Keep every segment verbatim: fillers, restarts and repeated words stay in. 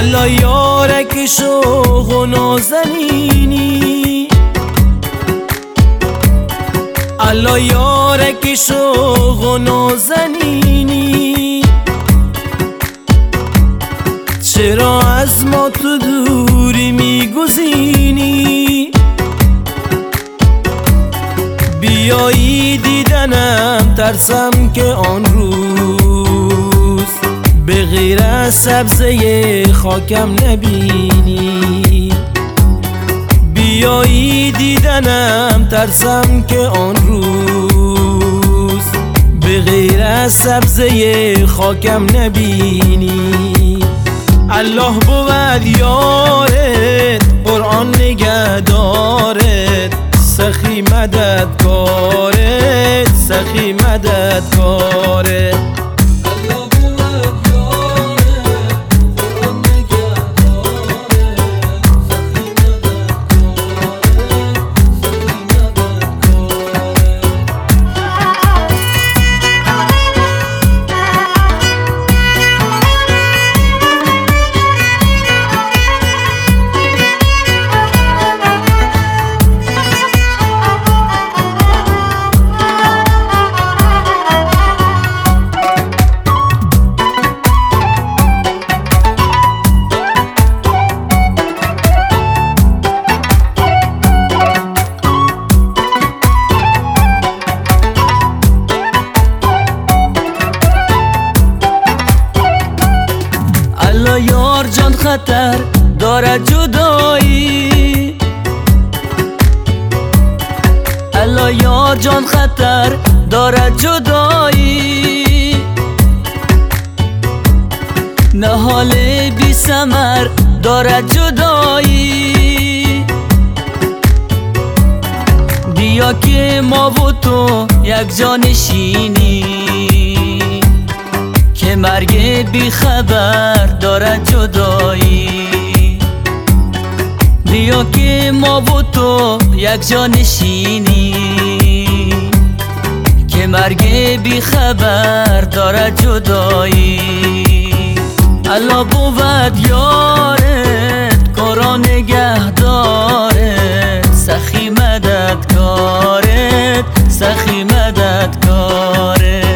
الله یارک شوق و نازنینی، الله یارک شوق و نازنینی، چرا از ما تو دوری میگزینی؟ بیایی دیدنم ترسم که آن روز به غیر از سبزه خاکم نبینی. بیایی دیدنم ترسم که آن روز به غیر از سبزه خاکم نبینی. الله بود یارت، قرآن نگهدارت، سخی مددکارت، سخی مددکارت. الله یار جان خطر دارد جدایی، الله یار جان خطر دارد جدایی، نهال بی ثمر دارد جدایی. بیا که ما و تو یک جا نشینی، که مرگ بی خبر دارد جدایی. بیا که ما و تو یک جا نشینی، که مرگ بی خبر دارد جدایی. الله بود یارت، قرآن نگهدارت، سخی مددکارت، سخی مددکارت.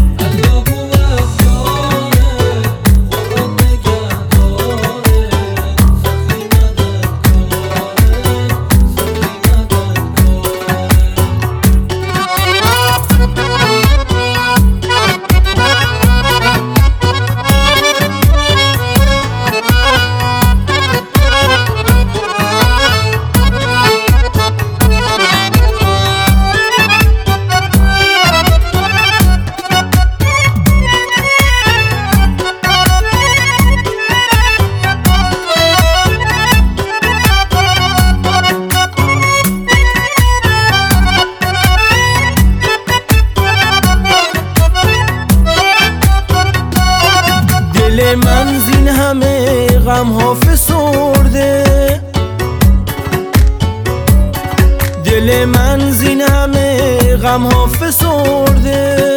دل من زین همه غم ها فسرده، دل من زین همه غم ها فسرده،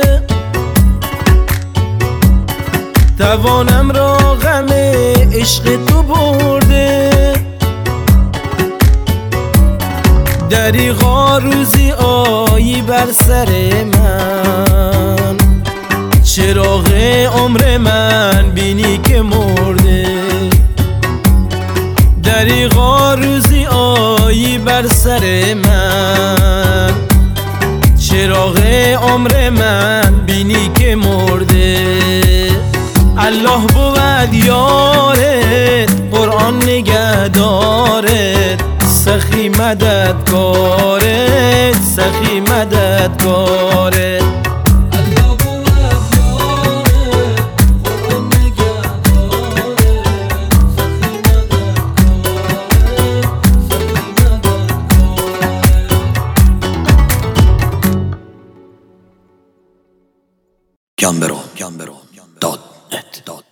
توانم را غم عشق تو برده. دریغا روزی آیی بر سر من، چراغ عمر من بینی که مرده. دریغا روزی آیی بر سر من، چراغ عمر من بینی که مرده. الله بود یارت، قرآن نگهدارت، سخی مددکارت، سخی مددکارت. Gambero, Gambero, dot net.